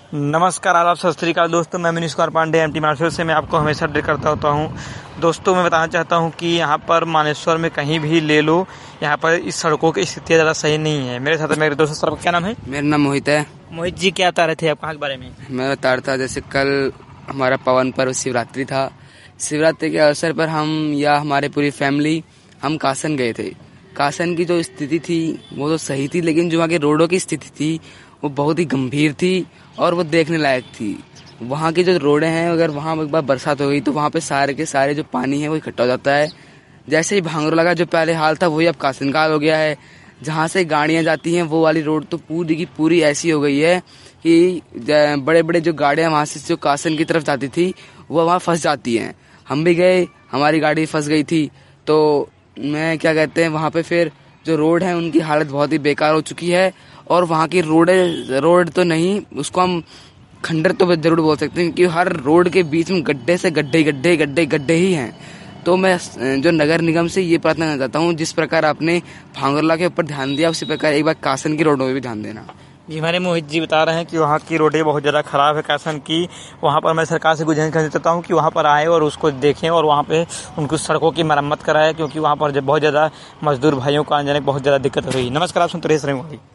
नमस्कार, आदाब, सत श्री अकाल दोस्तों। मैं मनीष कुमार पांडे एमटी मानेसर से मैं आपको हमेशा अपडेट करता होता हूं। दोस्तों, मैं बताना चाहता हूं कि यहां पर मानेसर में कहीं भी ले लो, यहां पर इस सड़कों की स्थिति ज़्यादा सही नहीं है। मेरे साथ मेरे दोस्त, सर क्या नाम है? मेरा नाम मोहित है। मोहित जी, क्या बता रहे थे आप कहाँ के बारे में? मैं बता रहा था, जैसे कल हमारा पावन पर्व शिवरात्रि था। शिवरात्रि के अवसर पर हम या हमारे पूरी फैमिली हम कासन गए थे। कासन की जो स्थिति थी वो तो सही थी, लेकिन जो वहाँ के रोडों की स्थिति थी वो बहुत ही गंभीर थी और वो देखने लायक थी। वहाँ की जो रोडें हैं, अगर वहाँ एक बार बरसात हो गई तो वहाँ पे सारे के सारे जो पानी है वो इकट्ठा हो जाता है। जैसे ही भांगरो लगा, जो पहले हाल था वही अब कासन का हाल हो गया है। जहाँ से गाड़ियाँ जाती हैं वो वाली रोड तो पूरी की पूरी ऐसी हो गई है कि बड़े बड़े जो गाड़ियाँ वहाँ से जो कासन की तरफ जाती थी वो वहाँ फंस जाती हैं। हम भी गए, हमारी गाड़ी फंस गई थी। तो मैं क्या कहते हैं, वहाँ पे फिर जो रोड है उनकी हालत बहुत ही बेकार हो चुकी है। और वहाँ की रोड तो नहीं, उसको हम खंडर तो जरूर बोल सकते हैं, क्योंकि हर रोड के बीच में गड्ढे से गड्ढे गड्ढे गड्ढे गड्ढे ही हैं। तो मैं जो नगर निगम से ये प्रार्थना करना चाहता हूँ, जिस प्रकार आपने भांगरला के ऊपर ध्यान दिया उसी प्रकार एक बार कासन की रोडों पर भी ध्यान देना। जी, हमारे मोहित जी बता रहे हैं कि वहाँ की रोडें बहुत ज़्यादा ख़राब है कासन की। वहाँ पर मैं सरकार से गुजारिश करना चाहता हूँ कि वहाँ पर आए और उसको देखें और वहाँ पे उनको सड़कों की मरम्मत कराएं, क्योंकि वहाँ पर बहुत ज़्यादा मजदूर भाइयों को आने जाने में बहुत ज़्यादा दिक्कत हो रही है। नमस्कार, आप सुनते रहिए श्रमिक वाणी।